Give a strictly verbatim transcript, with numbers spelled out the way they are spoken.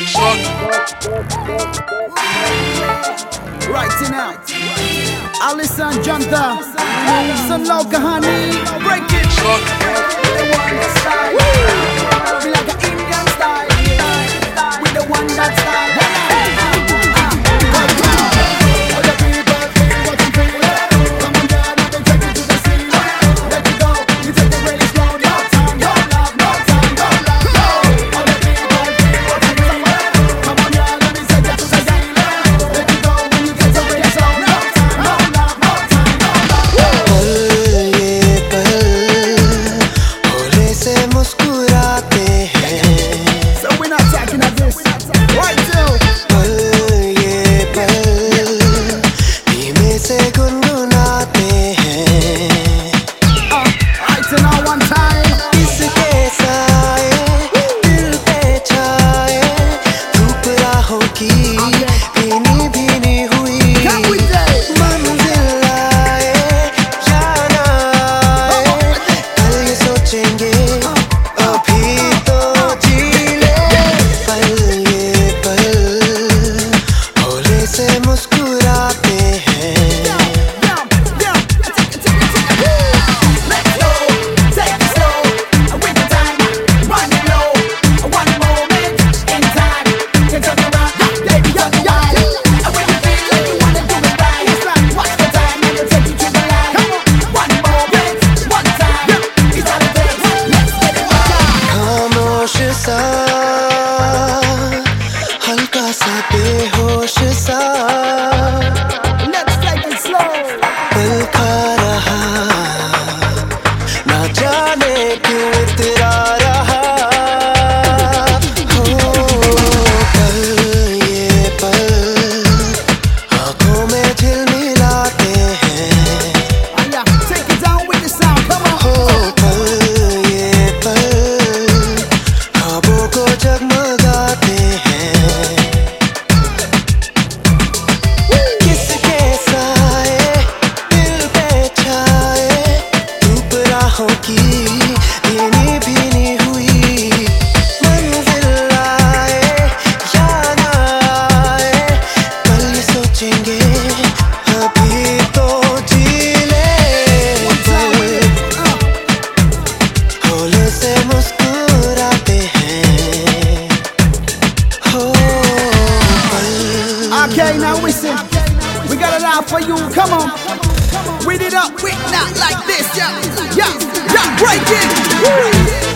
Right now, Alison Janta, Sun Lau Kahani, break it. The one that style, we like an Indian style, we the one that style. हल्का सा बेहोश सा Let's take it slow. पल खा रहा ना जाने क्यों इतरा रहा हो पल ये पल आँखों में झिलमिलाते हैं Take it down with the sound, come on. हो पल ये पल ख्वाबों को जगमगाते हैं की भीनी भीनी हुई मंजिल आए या ना आए कल सोचेंगे अभी तो जी ले हौले से मुस्कुराते हैं हो पल। Okay, now listen, we got it out for you, come on. Read it up, we not like this, yeah, yeah, yeah, break it.